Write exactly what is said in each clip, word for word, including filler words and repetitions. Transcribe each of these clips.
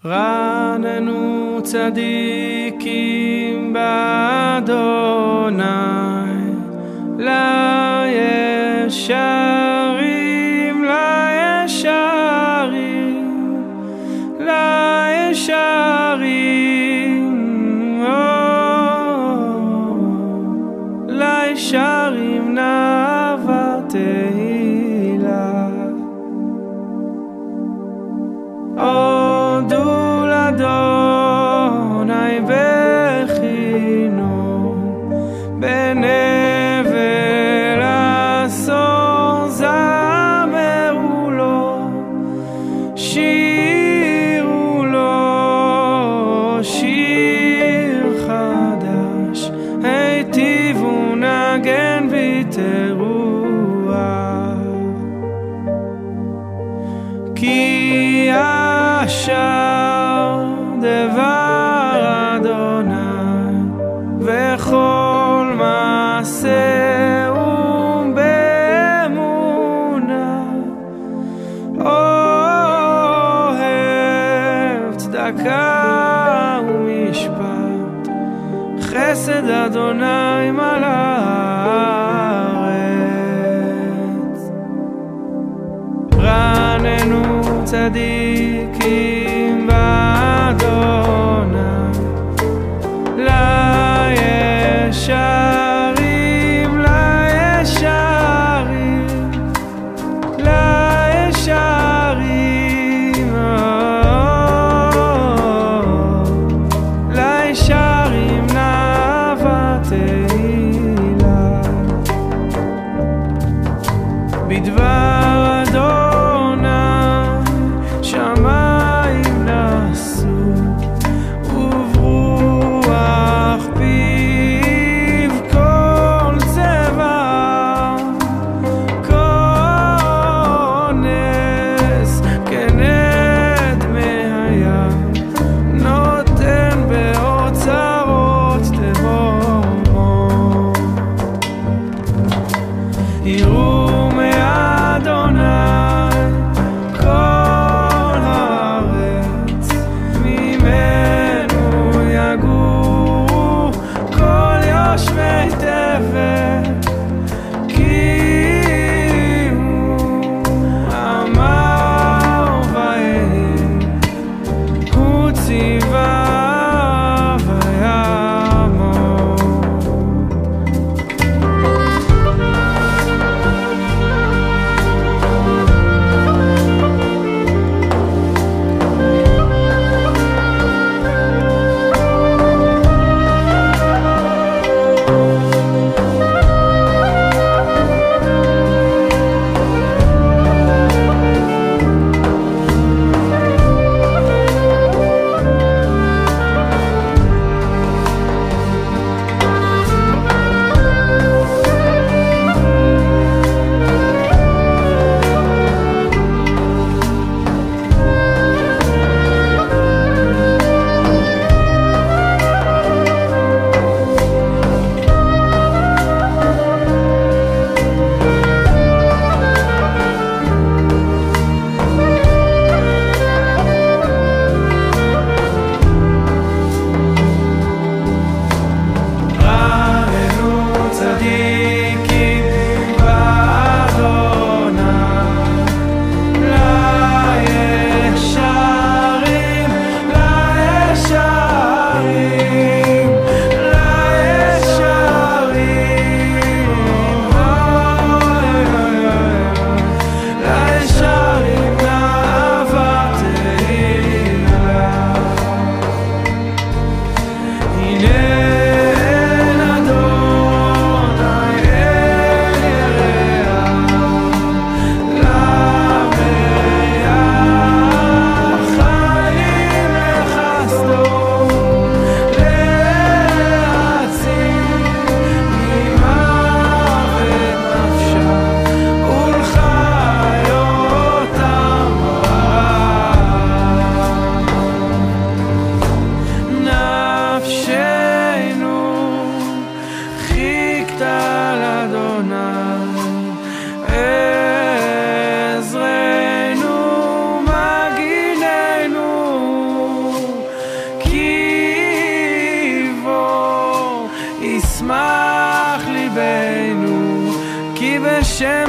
רננו צדיקים באדוני, לישרים, לישרים, לישרים, לישרים נאווה תהילה. הודו לאדוני בכינו, בנבל עשור זמרו לו, שירו לו שיר חדש, היטיבו נגן בתרועה. כי אשר דבר אדוני וכל מעשהו באמונה, אוהב צדקה ומשפט, חסד אדוני מלא הארץ. רננו צדיקים באדוני, לישרים, לישרים, לישרים, לישרים נאווה תהילה. בדבר אדוני שמיים נעשו, וברוח פיו כל צבע, כונס כנד מהים, נותן באוצרות תהומות. יראו מאדוני כל הארץ, ממנו יגורו כל יושבי תבל, כי הוא אמר ויהי, הוא ציווה ויעמוד.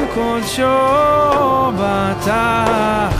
קודשו בטח